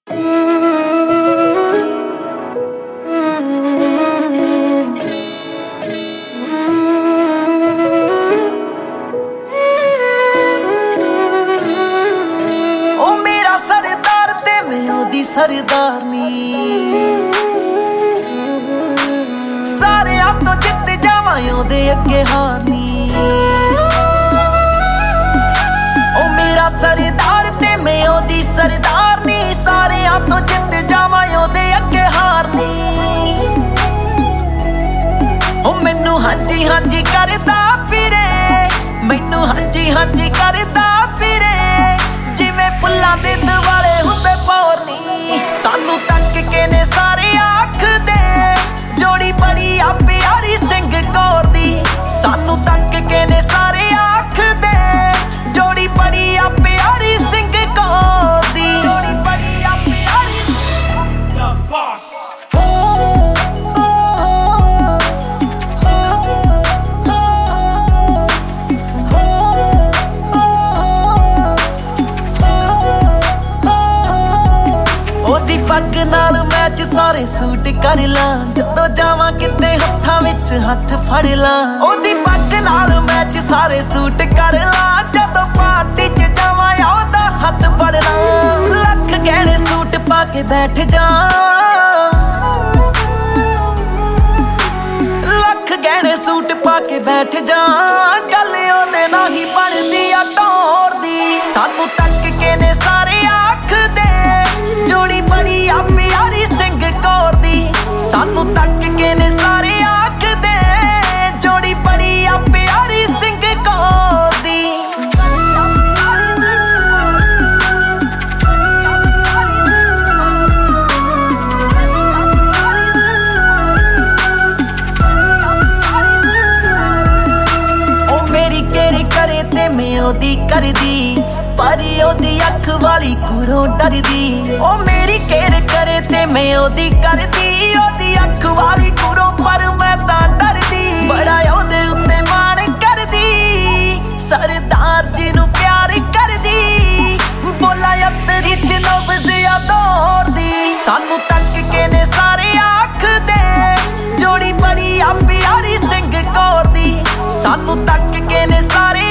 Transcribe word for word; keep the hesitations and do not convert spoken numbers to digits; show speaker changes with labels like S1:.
S1: ओ मेरा सरदार ते मैं ओदी सरदारनी, सारे आप तो जित जावां ओदे अगे हारनी। ओ मेरा सरदार ते मैं ओदी सरदारनी, सारे आप तो जित जावां ओदे अगे हारनी। ओ मैनू हांजी हांजी करदा फिरे, मैनू हांजी हांजी करदा फिरे, जिवें फुल्लां दे दिवाले हुंदे पौरनी। सानू तक के ने सारे आखदे, जोड़ी बड़ी आ प्यारी सिंह कौर दी। सानू तक के ने सारे आखदे, जोड़ी बड़ी आ प्यारी सिंह कौर दी। जोड़ी बड़ी आ प्यारी The Boss। ओदी पग नाल मैच सारे सूट कर लां, जदों जावां किते हत्थां विच हत्थ फड़ लां। ओदी पग नाल मैच सारे सूट कर लां, जदों पार्टी च जावां ओदा हत्थ फड़ लां। लख गहणे सूट पा के बैठ जा, लख गहणे सूट पा के बैठ जा, गल ओदे नाल ही बनदी आ टौर दी। सानू तक के ने सारे आखदे, जोड़ी बड़ी आ प्यारी सिंह कौर दी। सानू तक के ने सारे आखदे, जोड़ी बड़ी आ प्यारी सिंह कौर दी। ओ मेरी केरी करे ते मैं ओदी करदी, पर ओदी अख वाली कोरों डरदी। ओ मेरी केयर करे ते मैं ओदी करदी, ओदी अख वाली कोरों पर मैं तां डरदी। बड़ा ओदे उत्ते मान करदी, सरदार जी नू प्यार करदी, बोला अतरी च नब्ज़ आ दौर दी। सानू तक के ने सारे आखदे, जोड़ी बड़ी आ प्यारी सिंह कौर दी। सानू तक के ने सारे